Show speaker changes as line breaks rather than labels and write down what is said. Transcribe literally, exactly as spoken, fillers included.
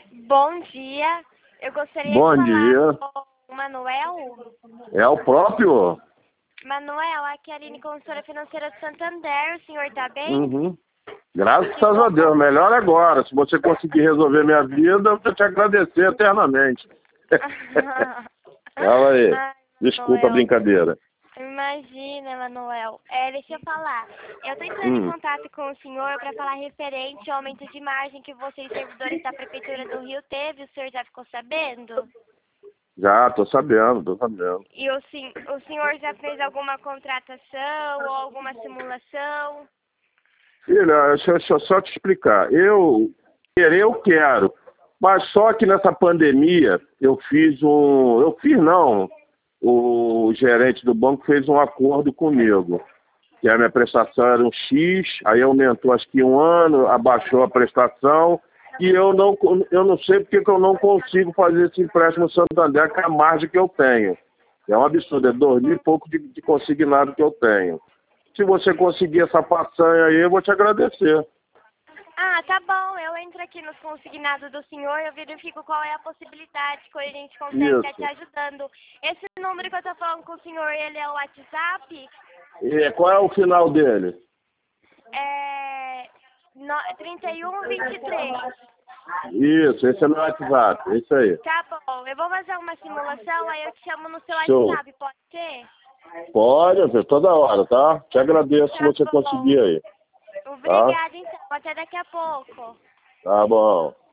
Bom dia. Eu gostaria
Bom
de falar
dia.
com o Manuel.
É o próprio?
Manuel, aqui é a Aline, consultora financeira de Santander. O senhor está bem?
Uhum. Graças a Deus. Melhor agora. Se você conseguir resolver minha vida, eu vou te agradecer eternamente. Fala aí.
Ai,
Desculpa a
Manuel.
brincadeira.
Imagina, Manuel. É, deixa eu falar. Eu estou entrando em
Hum.
contato com o senhor para falar referente ao aumento de margem que vocês, servidores da Prefeitura do Rio, teve. O senhor já ficou sabendo?
Já, tô sabendo, tô sabendo.
E o, sen o senhor já fez alguma contratação ou alguma simulação?
Filha, deixa, deixa eu só te explicar. Eu querer, eu quero. Mas só que nessa pandemia, eu fiz um... Eu fiz, não. O gerente do banco fez um acordo comigo. Que a minha prestação era um X, aí aumentou acho que um ano, abaixou a prestação. E eu não, eu não sei porque que eu não consigo fazer esse empréstimo Santander com a margem que eu tenho. É um absurdo, é dois mil e pouco de, de consignado que eu tenho. Se você conseguir essa façanha aí, eu vou te agradecer.
Ah, tá bom. Eu entro aqui nos consignados do senhor, eu verifico qual é a possibilidade que a gente consegue estar te
Isso.
ajudando. Esse número que eu tô falando com o senhor, ele é o WhatsApp?
E qual é o final dele?
É... No... trinta e um, vinte e três.
Isso, esse é meu WhatsApp, é isso aí.
Tá bom. Eu vou fazer uma simulação, aí eu te chamo no seu
Show.
WhatsApp, pode ser?
Pode, ver toda hora, tá? Te agradeço se
Tá
você
bom.
conseguir aí, tá?
Obrigada, então. Até daqui a pouco.
Tá bom.